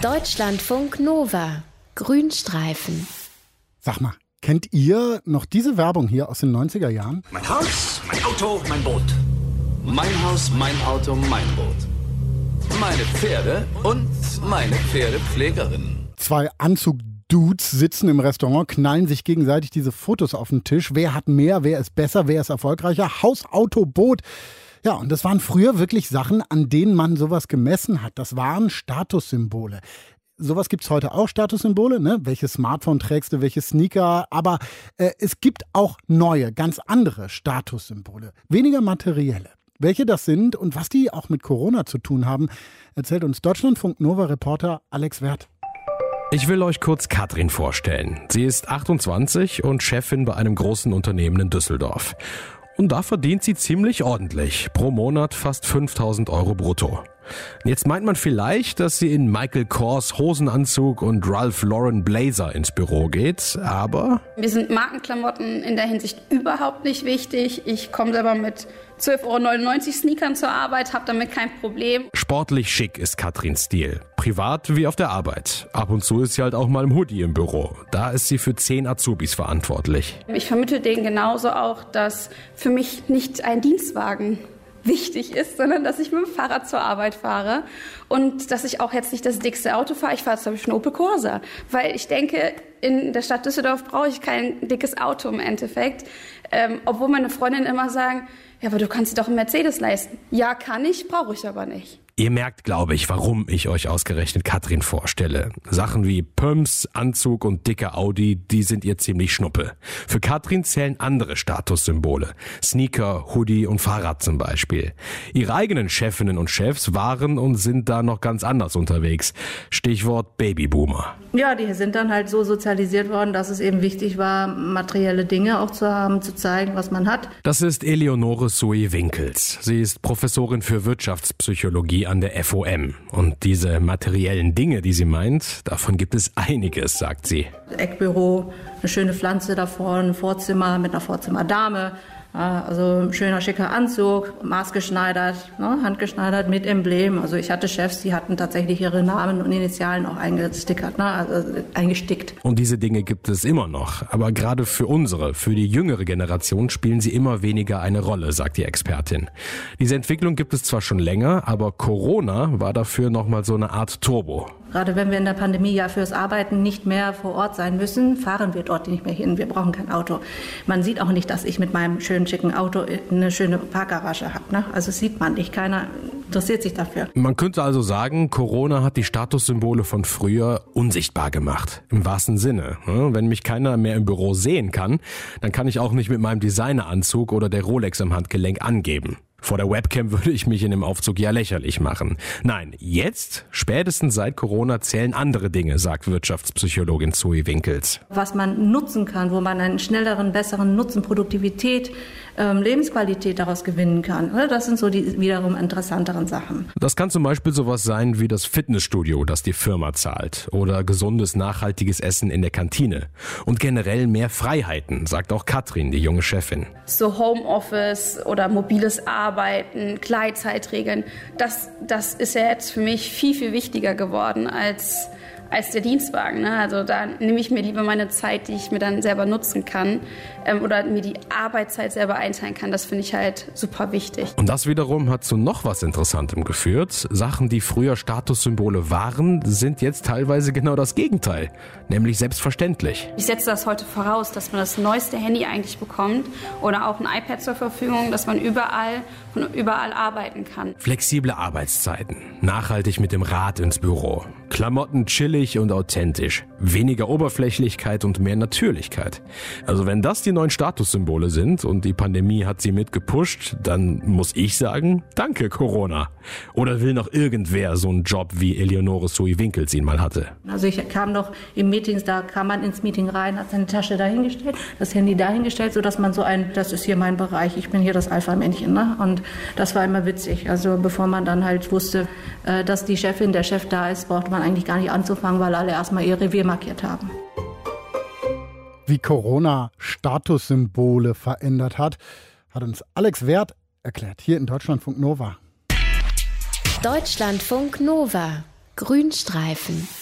Deutschlandfunk Nova. Grünstreifen. Sag mal, kennt ihr noch diese Werbung hier aus den 90er Jahren? Mein Haus, mein Auto, mein Boot. Mein Haus, mein Auto, mein Boot. Meine Pferde und meine Pferdepflegerin. Zwei Anzug-Dudes sitzen im Restaurant, knallen sich gegenseitig diese Fotos auf den Tisch. Wer hat mehr, wer ist besser, wer ist erfolgreicher? Haus, Auto, Boot. Ja, und das waren früher wirklich Sachen, an denen man sowas gemessen hat. Das waren Statussymbole. Sowas gibt es heute auch, Statussymbole, ne? Welches Smartphone trägst du, welche Sneaker. Aber es gibt auch neue, ganz andere Statussymbole. Weniger materielle. Welche das sind und was die auch mit Corona zu tun haben, erzählt uns Deutschlandfunk Nova-Reporter Alex Werth. Ich will euch kurz Katrin vorstellen. Sie ist 28 und Chefin bei einem großen Unternehmen in Düsseldorf. Und da verdient sie ziemlich ordentlich. Pro Monat fast 5.000 Euro brutto. Jetzt meint man vielleicht, dass sie in Michael Kors Hosenanzug und Ralph Lauren Blazer ins Büro geht, aber... Mir sind Markenklamotten in der Hinsicht überhaupt nicht wichtig. Ich komme selber mit 12,99 € Sneakern zur Arbeit, habe damit kein Problem. Sportlich schick ist Katrins Stil. Privat wie auf der Arbeit. Ab und zu ist sie halt auch mal im Hoodie im Büro. Da ist sie für 10 Azubis verantwortlich. Ich vermittle denen genauso auch, dass für mich nicht ein Dienstwagen wichtig ist, sondern dass ich mit dem Fahrrad zur Arbeit fahre und dass ich auch jetzt nicht das dickste Auto fahre. Ich fahre zum Beispiel einen Opel Corsa, weil ich denke, in der Stadt Düsseldorf brauche ich kein dickes Auto im Endeffekt, obwohl meine Freundinnen immer sagen, ja, aber du kannst dir doch einen Mercedes leisten. Ja, kann ich, brauche ich aber nicht. Ihr merkt, glaube ich, warum ich euch ausgerechnet Katrin vorstelle. Sachen wie Pumps, Anzug und dicker Audi, die sind ihr ziemlich schnuppe. Für Katrin zählen andere Statussymbole. Sneaker, Hoodie und Fahrrad zum Beispiel. Ihre eigenen Chefinnen und Chefs waren und sind da noch ganz anders unterwegs. Stichwort Babyboomer. Ja, die sind dann halt so sozialisiert worden, dass es eben wichtig war, materielle Dinge auch zu haben, zu zeigen, was man hat. Das ist Eleonore Sui-Winkels. Sie ist Professorin für Wirtschaftspsychologie an der FOM. Und diese materiellen Dinge, die sie meint, davon gibt es einiges, sagt sie. Eckbüro, eine schöne Pflanze davor, ein Vorzimmer mit einer Vorzimmerdame. Also ein schöner, schicker Anzug, maßgeschneidert, handgeschneidert mit Emblem. Also ich hatte Chefs, die hatten tatsächlich ihre Namen und Initialen auch eingestickert, also eingestickt. Und diese Dinge gibt es immer noch. Aber gerade für die jüngere Generation spielen sie immer weniger eine Rolle, sagt die Expertin. Diese Entwicklung gibt es zwar schon länger, aber Corona war dafür nochmal so eine Art Turbo. Gerade wenn wir in der Pandemie ja fürs Arbeiten nicht mehr vor Ort sein müssen, fahren wir dort nicht mehr hin. Wir brauchen kein Auto. Man sieht auch nicht, dass ich mit meinem schönen, schicken Auto eine schöne Parkgarage habe. Ne? Also das sieht man nicht. Keiner interessiert sich dafür. Man könnte also sagen, Corona hat die Statussymbole von früher unsichtbar gemacht. Im wahrsten Sinne. Wenn mich keiner mehr im Büro sehen kann, dann kann ich auch nicht mit meinem Designeranzug oder der Rolex am Handgelenk angeben. Vor der Webcam würde ich mich in dem Aufzug ja lächerlich machen. Nein, jetzt, spätestens seit Corona, zählen andere Dinge, sagt Wirtschaftspsychologin Sui-Winkels. Was man nutzen kann, wo man einen schnelleren, besseren Nutzen, Produktivität, Lebensqualität daraus gewinnen kann. Das sind so die wiederum interessanteren Sachen. Das kann zum Beispiel sowas sein wie das Fitnessstudio, das die Firma zahlt. Oder gesundes, nachhaltiges Essen in der Kantine. Und generell mehr Freiheiten, sagt auch Katrin, die junge Chefin. So Homeoffice oder mobiles Arbeiten, Gleitzeitregeln, das ist ja jetzt für mich viel, viel wichtiger geworden als der Dienstwagen. Ne? Also da nehme ich mir lieber meine Zeit, die ich mir dann selber nutzen kann oder mir die Arbeitszeit selber einteilen kann. Das finde ich halt super wichtig. Und das wiederum hat zu noch was Interessantem geführt. Sachen, die früher Statussymbole waren, sind jetzt teilweise genau das Gegenteil, nämlich selbstverständlich. Ich setze das heute voraus, dass man das neueste Handy eigentlich bekommt oder auch ein iPad zur Verfügung, dass man von überall arbeiten kann. Flexible Arbeitszeiten, nachhaltig mit dem Rad ins Büro, Klamotten chillig und authentisch, weniger Oberflächlichkeit und mehr Natürlichkeit. Also wenn das die neuen Statussymbole sind und die Pandemie hat sie mitgepusht, dann muss ich sagen, danke Corona. Oder will noch irgendwer so einen Job wie Eleonore Sui-Winkels ihn mal hatte? Also ich kam noch in Meetings, da kam man ins Meeting rein, hat seine Tasche dahingestellt, das Handy dahingestellt, sodass man das ist hier mein Bereich, ich bin hier das Alpha-Männchen. Ne? Und das war immer witzig. Also bevor man dann halt wusste, dass die Chefin, der Chef da ist, brauchte man eigentlich gar nicht anzufangen, weil alle erstmal ihr Revier markiert haben. Wie Corona Statussymbole verändert hat uns Alex Werth erklärt, hier in Deutschlandfunk Nova. Deutschlandfunk Nova. Grünstreifen.